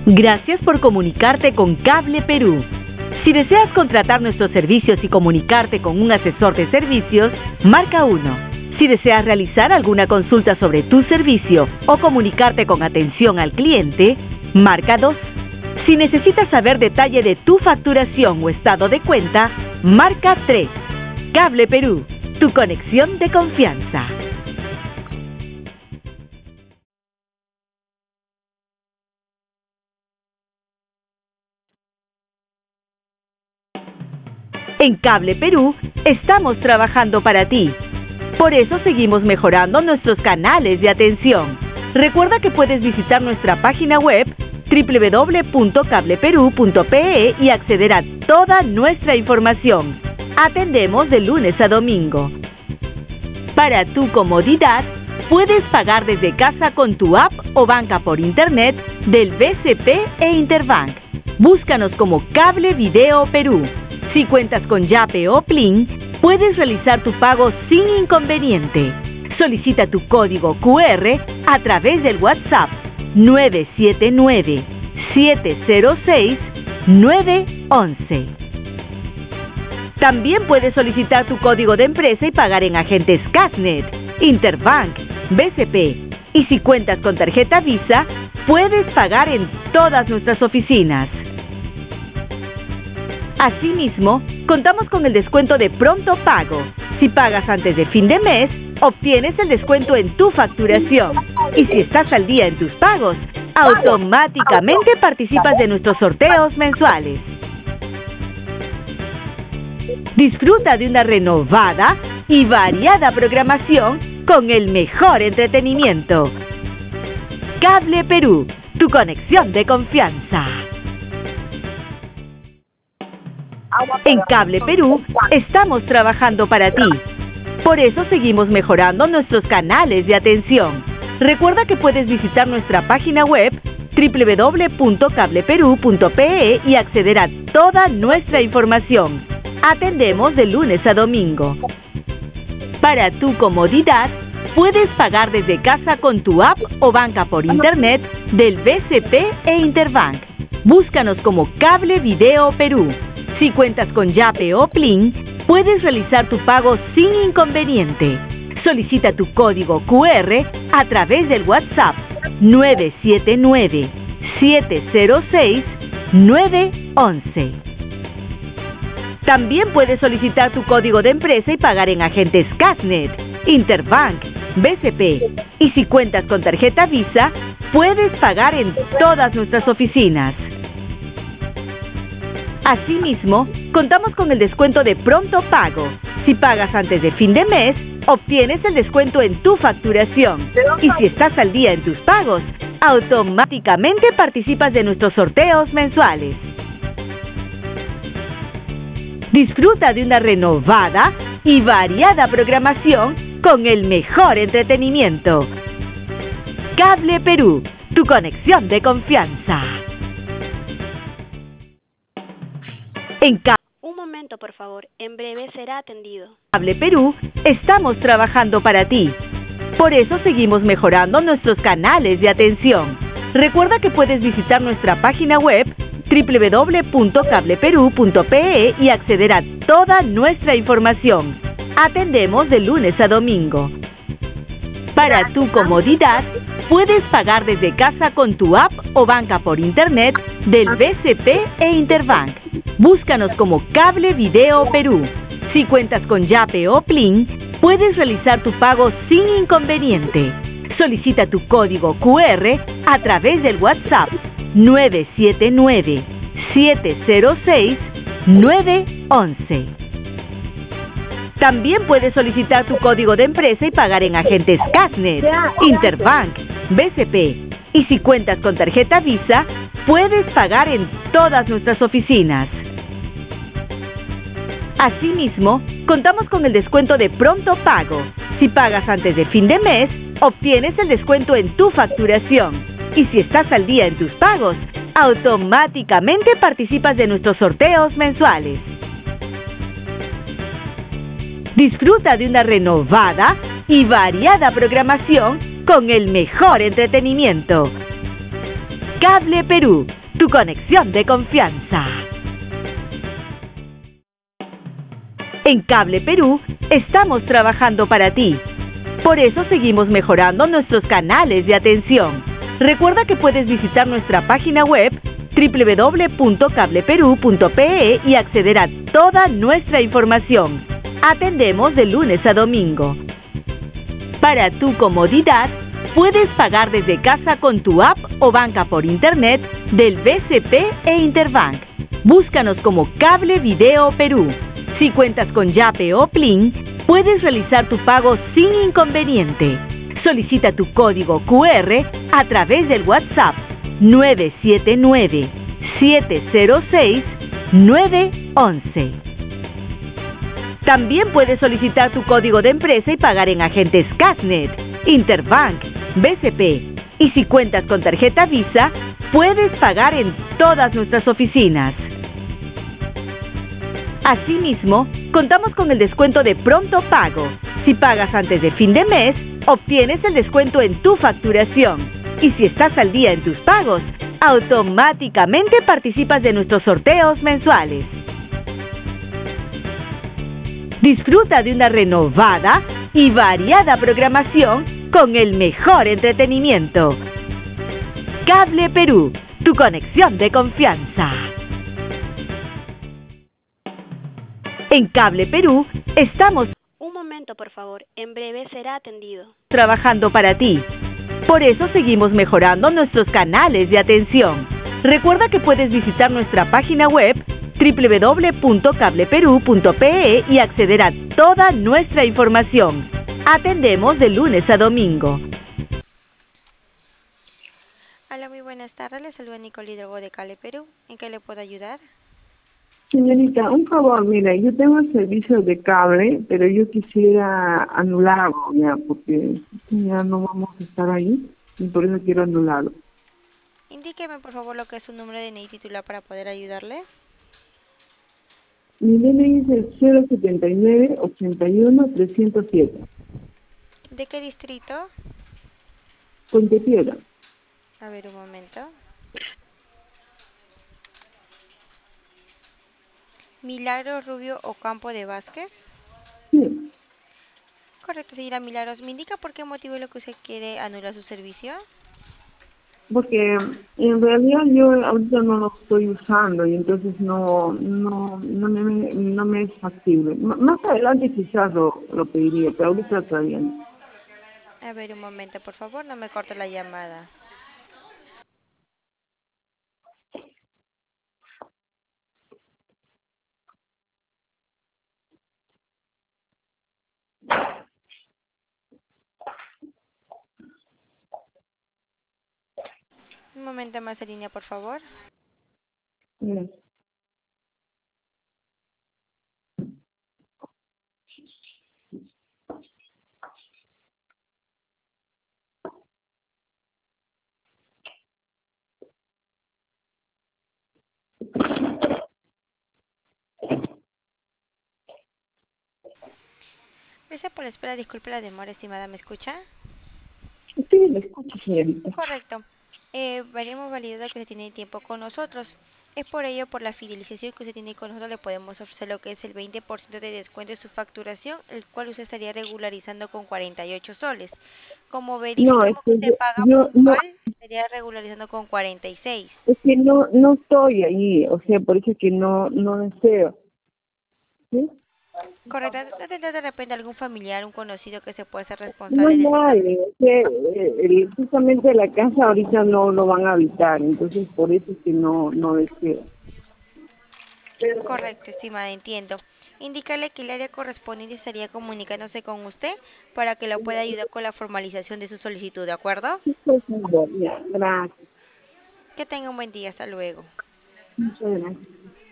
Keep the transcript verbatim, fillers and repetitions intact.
Gracias por comunicarte con Cable Perú. Si deseas contratar nuestros servicios y comunicarte con un asesor de servicios, marca uno. Si deseas realizar alguna consulta sobre tu servicio o comunicarte con atención al cliente, marca dos. Si necesitas saber detalle de tu facturación o estado de cuenta, marca tres. Cable Perú, tu conexión de confianza. En Cable Perú estamos trabajando para ti. Por eso seguimos mejorando nuestros canales de atención. Recuerda que puedes visitar nuestra página web doble u doble u doble u punto cable perú punto pe e y acceder a toda nuestra información. Atendemos de lunes a domingo. Para tu comodidad, puedes pagar desde casa con tu app o banca por internet del B C P e Interbank. Búscanos como Cable Video Perú. Si cuentas con Yape o Plin, puedes realizar tu pago sin inconveniente. Solicita tu código cu erre a través del WhatsApp nueve siete nueve, siete cero seis, nueve once. También puedes solicitar tu código de empresa y pagar en agentes Casnet, Interbank, B C P. Y si cuentas con tarjeta Visa, puedes pagar en todas nuestras oficinas. Asimismo, contamos con el descuento de pronto pago. Si pagas antes de fin de mes, obtienes el descuento en tu facturación. Y si estás al día en tus pagos, automáticamente participas de nuestros sorteos mensuales. Disfruta de una renovada y variada programación con el mejor entretenimiento. Cable Perú, tu conexión de confianza. En Cable Perú estamos trabajando para ti. Por eso seguimos mejorando nuestros canales de atención. Recuerda que puedes visitar nuestra página web doble u doble u doble u punto cable perú punto pe e y acceder a toda nuestra información. Atendemos de lunes a domingo. Para tu comodidad, puedes pagar desde casa con tu app o banca por internet del B C P e Interbank. Búscanos como Cable Video Perú. Si cuentas con Yape o Plin, puedes realizar tu pago sin inconveniente. Solicita tu código cu erre a través del WhatsApp nueve siete nueve, siete cero seis, nueve once. También puedes solicitar tu código de empresa y pagar en agentes Casnet, Interbank, B C P. Y si cuentas con tarjeta Visa, puedes pagar en todas nuestras oficinas. Asimismo, contamos con el descuento de pronto pago. Si pagas antes de fin de mes, obtienes el descuento en tu facturación. Y si estás al día en tus pagos, automáticamente participas de nuestros sorteos mensuales. Disfruta de una renovada y variada programación con el mejor entretenimiento. Cable Perú, tu conexión de confianza. En Cable Un momento, por favor. En breve será atendido. Cable Perú estamos trabajando para ti. Por eso seguimos mejorando nuestros canales de atención. Recuerda que puedes visitar nuestra página web doble u doble u doble u punto cable perú punto pe e y acceder a toda nuestra información. Atendemos de lunes a domingo. Para tu comodidad, puedes pagar desde casa con tu app o banca por internet del B C P e Interbank. Búscanos como Cable Video Perú. Si cuentas con Yape o Plin, puedes realizar tu pago sin inconveniente. Solicita tu código cu erre a través del WhatsApp nueve siete nueve, siete cero seis, nueve once. También puedes solicitar tu código de empresa y pagar en agentes Casnet, Interbank, B C P. Y si cuentas con tarjeta Visa, puedes pagar en todas nuestras oficinas. Asimismo, contamos con el descuento de pronto pago. Si pagas antes de fin de mes, obtienes el descuento en tu facturación. Y si estás al día en tus pagos, automáticamente participas de nuestros sorteos mensuales. Disfruta de una renovada y variada programación con el mejor entretenimiento. Cable Perú, tu conexión de confianza. En Cable Perú estamos trabajando para ti. Por eso seguimos mejorando nuestros canales de atención. Recuerda que puedes visitar nuestra página web doble u doble u doble u punto cable perú punto pe e y acceder a toda nuestra información. Atendemos de lunes a domingo. Para tu comodidad, puedes pagar desde casa con tu app o banca por internet del B C P e Interbank. Búscanos como Cable Video Perú. Si cuentas con Yape o Plin, puedes realizar tu pago sin inconveniente. Solicita tu código cu erre a través del WhatsApp nueve siete nueve, siete cero seis, nueve uno uno. También puedes solicitar tu código de empresa y pagar en agentes Casnet, Interbank, B C P. Y si cuentas con tarjeta Visa, puedes pagar en todas nuestras oficinas. Asimismo, contamos con el descuento de pronto pago. Si pagas antes de fin de mes, obtienes el descuento en tu facturación. Y si estás al día en tus pagos, automáticamente participas de nuestros sorteos mensuales. Disfruta de una renovada y variada programación con el mejor entretenimiento. Cable Perú, tu conexión de confianza. En Cable Perú estamos Un momento, por favor. En breve será atendido. trabajando para ti. Por eso seguimos mejorando nuestros canales de atención. Recuerda que puedes visitar nuestra página web doble u doble u doble u punto cable perú punto pe e y acceder a toda nuestra información. Atendemos de lunes a domingo. Hola, muy buenas tardes. Le saluda Nicole Hidrogo de Cable Perú. ¿En qué le puedo ayudar? Señorita, un favor, mira, yo tengo el servicio de cable, pero yo quisiera anularlo ya, porque ya no vamos a estar ahí, y por eso quiero anularlo. Indíqueme, por favor, lo que es su número de D N I titular para poder ayudarle. Mi D N I es el cero setenta y nueve, ochenta y uno, trescientos siete. ¿De qué distrito? Puente Piedra. A ver, un momento. Milagros Rubio Ocampo de Vázquez. Sí, Correcto, señora Milagros. ¿Me indica por qué motivo es lo que usted quiere anular su servicio? porque en realidad yo ahorita no lo estoy usando y entonces no no no me, no me es factible. M- más adelante quizás lo, lo pediría, pero ahorita todavía no. A ver, un momento, por favor, no me corte la llamada. Un momento más en línea, por favor. Bien. Gracias por la espera, disculpe la demora, estimada, ¿me escucha? Sí, le escucho, señorita. Correcto. Eh, veremos validado que usted tiene tiempo con nosotros. Es por ello, por la fidelización que usted tiene con nosotros, le podemos ofrecer lo que es el veinte por ciento de descuento de su facturación, el cual usted estaría regularizando con cuarenta y ocho soles. Como No, es verificamos que que usted yo, paga yo no, puntual, estaría regularizando con cuarenta y seis. es que no, no estoy ahí, o sea, por eso es que no, no deseo. ¿Sí? Correcto. ¿No tendrá de repente algún familiar, un conocido que se pueda ser No responsable hay de su nadie, servicio? o sea, eh, el- justamente la casa ahorita no lo van a habitar, entonces por eso es que no, no deseo. Correcto, estimada, entiendo. Indicarle que el área correspondiente estaría comunicándose con usted para que lo pueda ayudar con la formalización de su solicitud, ¿de acuerdo? Sí, por favor, ya, gracias, Que tenga un buen día, hasta luego. muchas gracias.